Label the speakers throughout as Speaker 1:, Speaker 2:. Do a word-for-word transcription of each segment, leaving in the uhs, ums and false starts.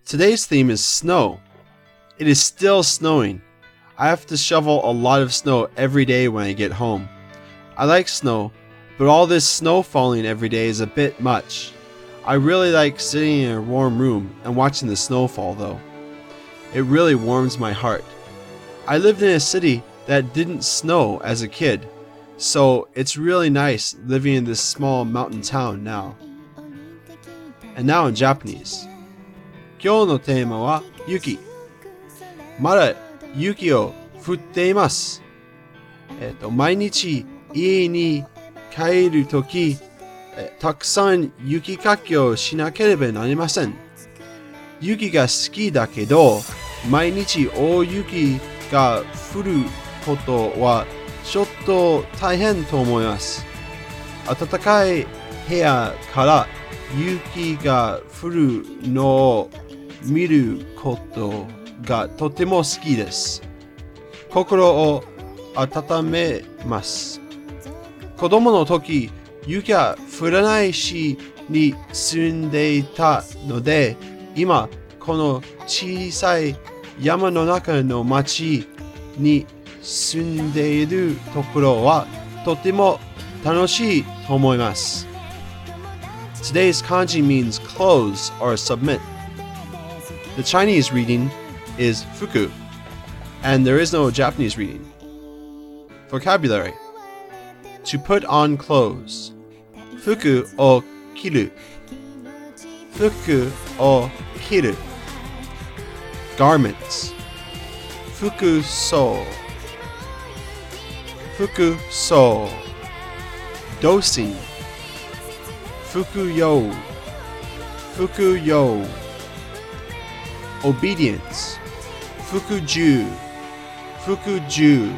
Speaker 1: Today's theme is snow. It is still snowing. I have to shovel a lot of snow every day when I get home. I like snow, but all this snow falling every day is a bit much. I really like sitting in a warm room and watching the snow fall though. It really warms my heart. I lived in a city that didn't snow as a kid, so it's really nice living in this small mountain town now. And now in Japanese. 今日のテーマは雪。まだ雪を降っています。えっと、毎日家に帰るとき、たくさん雪かきをしなければなりません。雪が好きだけど、毎日大雪が降ることはちょっと大変と思います。暖かい部屋から雪が降るのを見ることがとても好きです。心を温めます。子供の時、雪が降らない市に住んでいたので、今この小さい山の中の町に住んでいるところはとても楽しいと思います。Today's kanji means close or submit. The Chinese reading is fuku, and there is no Japanese reading. Vocabulary: to put on clothes. Fuku o kiru. Fuku o kiru. Garments. Fuku so. Fuku so. Dosing. Fukuyo. Fukuyo. Obedience. Fukuju. Fukuju.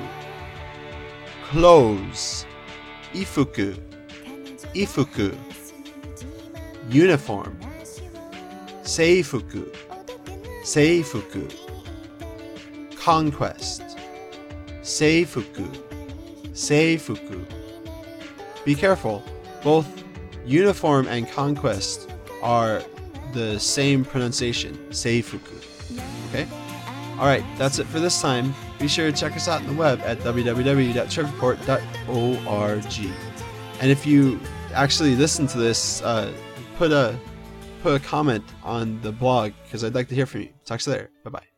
Speaker 1: Clothes. Ifuku. Ifuku. Uniform. Seifuku. Seifuku. Conquest. Seifuku. Seifuku. Be careful, both uniform and conquest are the same pronunciation, Seifuku. Okay? Alright, that's it for this time. Be sure to check us out on the web at w w w dot trip report dot org. And if you actually listen to this, uh, put a put a comment on the blog because I'd like to hear from you. Talk to you later. Bye bye.